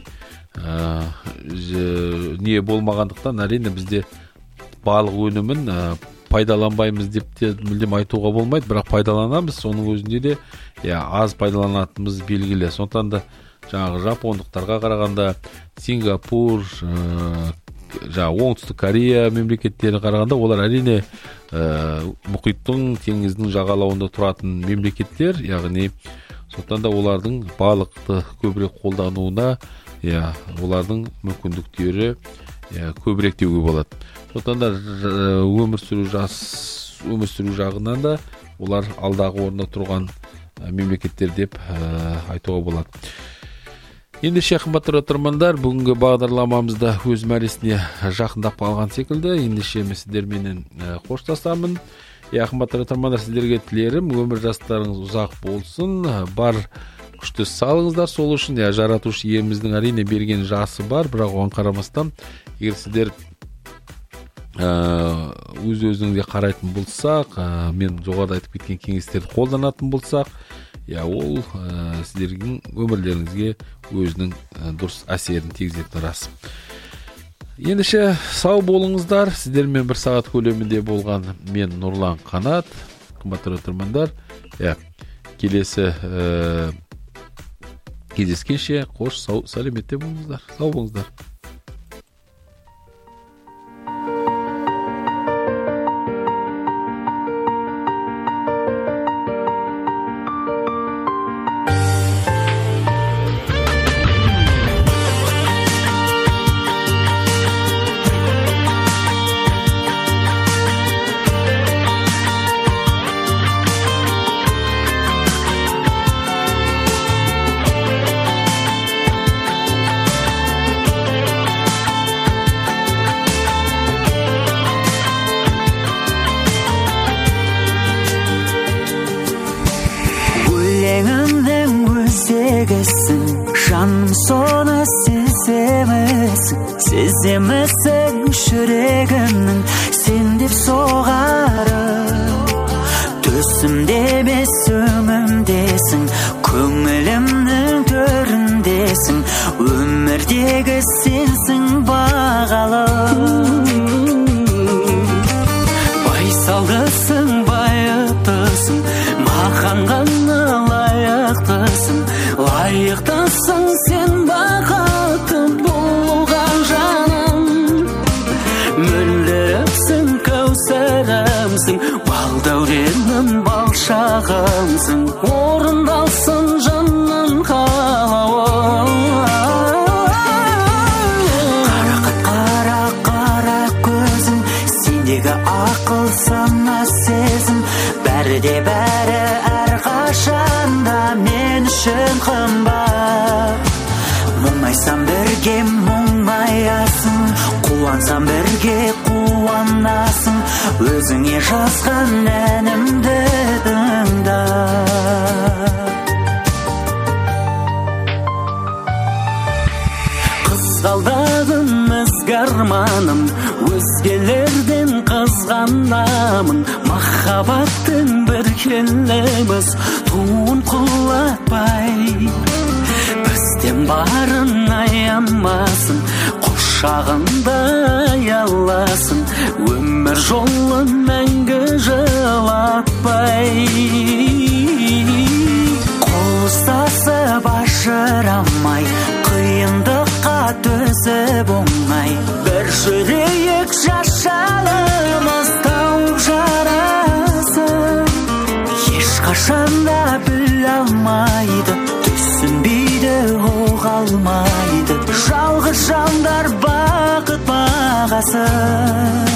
не болмағандықтан, әрине бізде балық өнімін пайдаланбаймыз деп те мүлдем айтуға болмайды, бірақ пайдаланамыз. Соның өзінде де аз пайдаланатынымыз белгілі. Сондықтан да жаңағы жапондықтарға қарағанда Сингапур, оңтүстік Корея мемлекеттері қарағанда, олар әрине мұхиттың, теңіздің жағалауында тұратын мемлекеттер, яғни сондықтан да олардың балықты көбірек қолдануына олардың мүмкіндіктері көбірек деуге болады. Сондықтан да өмір сүру жағынан да олар алдағы орында тұрған мемлекеттер деп айтуға болады. Ендеше қымбатты тыңдармандар, бүгінгі бағдарламамызда өз мәресіне жақындап қалған секілді. Ендеше сіздерменен қоштасамын. Қымбатты тыңдармандар, сіздерге тілерім, өмір жастарыңыз ұзақ болсын, бар күшті салыңыздар. Сол үшін жаратушы иеміздің әрине берген жасы бар, бірақ оған қарамастан, егер сіздер өз-өзіңізге қарайтын болсақ, мен жоғарыда айтып кеткен кеңестерді қолданатын болсақ, ол сіздердің өмірлеріңізге өзінің дұрыс әсерін тигізетіні рас. Ендеше сау болыңыздар. Сіздермен 1 сағат көлемінде болған мен Нұрлан Қанат. Қымбатты тыңдармандар, келесі кездескенше қош сәлеметте болыңыздар. Сау болыңыздар. Жаным соны сеземін, сеземісің жүрегімнің сен деп соғарын. Төсімде емес өңімдесің, көңілімнің төріндесің, өмірдегі сенсің бағалым. Байсалдысың, байыптысың, маған ғана лайықтысың, лайықтысың сен бақытты болуға жаным. Мөлдірімсің, кәусәрімсің, балдәуренім, балшағымсың, орындалсын жанның қалауы. Қара қара көзің, сендегі ақыл сана сезім, бәрі де бәрі әрқашанда мен үшін қымбат. Мұңайсам бірге мұңаясың, қуансам бірге қуанасың, өзіңе жазған әнімді тыңда. Қызғалдағым ізгі арманым, өзгелерден қызғанамын, махаббаттың бір келеміз туын құлатпай. Бізден барын аямасын, құшағында аяласын, өмір жолын мәңгі жылатпай. Қол ұстасып ажырамай, қиындыққа төзіп оңай, бір жүрейік жашалымыз тауып жарасын. Ешқашанда біле алмайды, түсінбейді, оға алмайды, жалғыз жандар бақыт бағасын.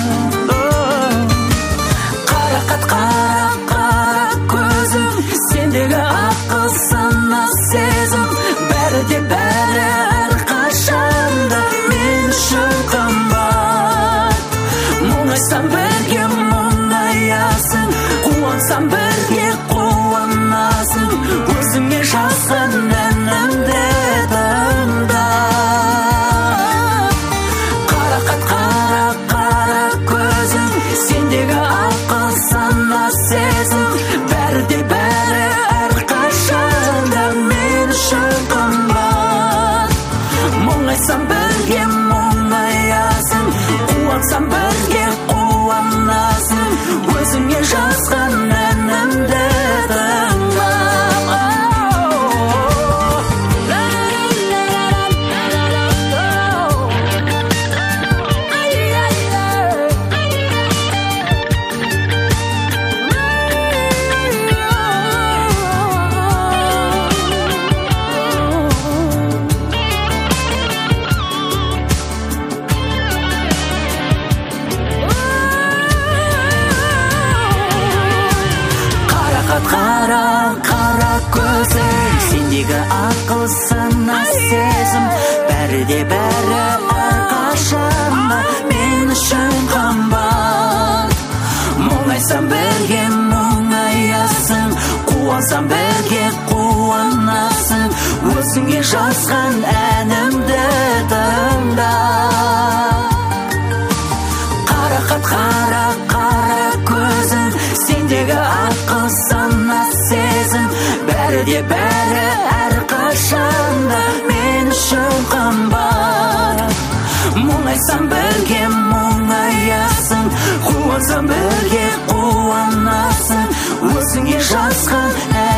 Қарақат қара көзім, сендегі ақыл сана сезім, бәрі де бәрі әрқашанда мен үшін қымбат. Мұңайсам бірге мұңаясың, қуансам бірге қуанасың, өзіңе жазған әнімді тыңда. Қарақат қара көзім, сендегі ақыл сана сезім, бәрі де бәрі әрқашанда мен үшін қымбат. Мұңайсам бірге мұңаясың, қуансам бірге қуанасың, өзіңе жазған әнімді тыңда. Қара көзің, сендегі ақыл сана сезім, бәрі де бәрі әрқашанда мен үшін қымбат. Мұңайсам бірге мұңаясың, қуансам бірге қуанасың, өзіңе жазған әнімді тыңда. Қарақат қара көзің, сендегі ақыл сана сезім, бәрі де бәрі әрқашанда мен үшін қымбат. Мұңайсам бірге мұңаясың, қуансам бірге қуанасың, өзіңе жазған